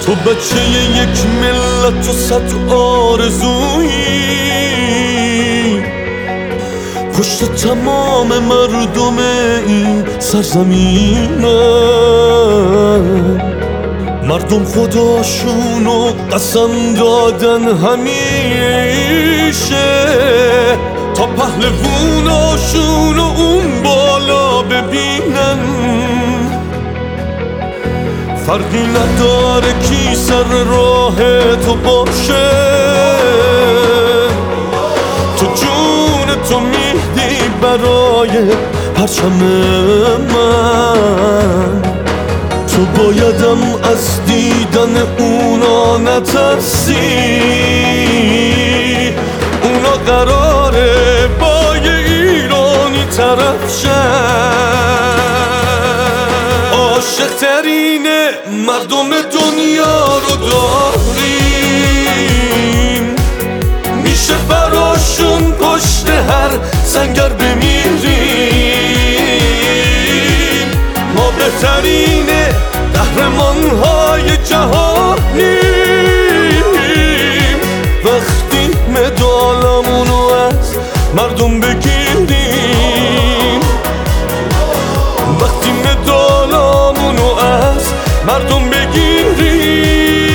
تو بچه یک ملت و صد آرزویی، پشت تمام مردم این سرزمینم. مردم خداشونو قسم دادن همیشه تا پهلووناشونو اون بالا ببینن. فرقی نداره کی سر راه تو باشه، تو جون تو میدی برای پرچم من. تو بایدم از دیدن اونا نترسی، اونا قراره با یه ایرانی طرف شن. عاشق ترین مردم دنیا رو داریم، میشه براشون پشت هر سنگر بمیریم. ما بهترین قهرمان‌های جهانیم وقتی مدالمونو از مردم بگیریم، وقتی مدالمونو از مردم بگیریم.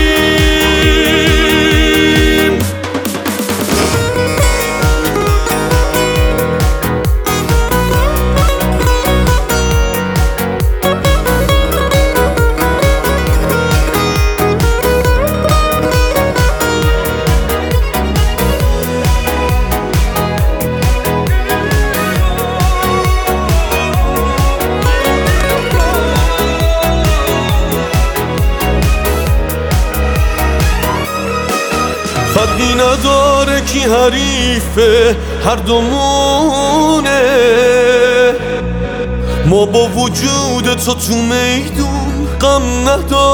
فرقی نداره کی حریفه، هر دومونه. ما با وجود تو تو میدون غم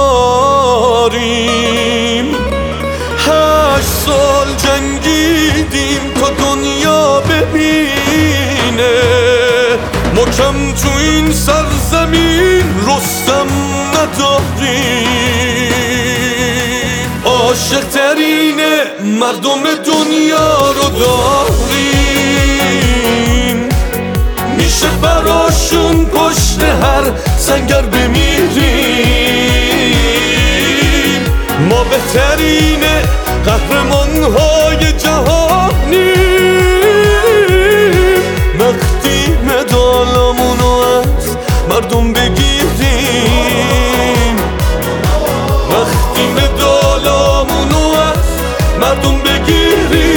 نداریم. 8 سال جنگیدیم تا دنیا ببینه، ما کم تو این سرزمین رستم نداریم. عاشق ترین مردم دنیا رو داریم، میشه براشون پشت هر سنگر بمیریم. ما بهترین قهرمان‌های جهانیم وقتی مدالمونو از مردم بگیریم، وقتی مدالمونو از مردم بگیریم.